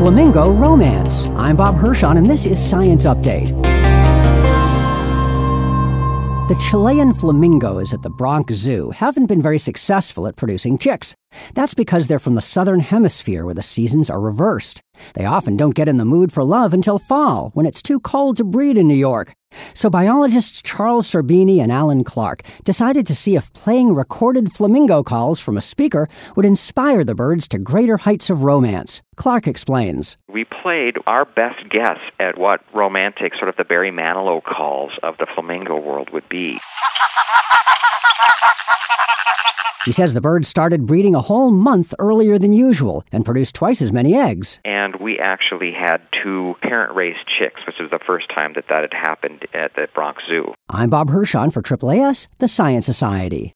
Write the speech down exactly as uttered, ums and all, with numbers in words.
Flamingo romance. I'm Bob Hirschon, and this is Science Update. The Chilean flamingos at the Bronx Zoo haven't been very successful at producing chicks. That's because they're from the southern hemisphere where the seasons are reversed. They often don't get in the mood for love until fall, when it's too cold to breed in New York. So biologists Charles Serbini and Alan Clark decided to see if playing recorded flamingo calls from a speaker would inspire the birds to greater heights of romance. Clark explains. We played our best guess at what romantic, sort of the Barry Manilow calls of the flamingo world would be. He says the birds started breeding a whole month earlier than usual and produced twice as many eggs. And we actually had two parent-raised chicks, which was the first time that that had happened at the Bronx Zoo. I'm Bob Hirschon for A A A S, the Science Society.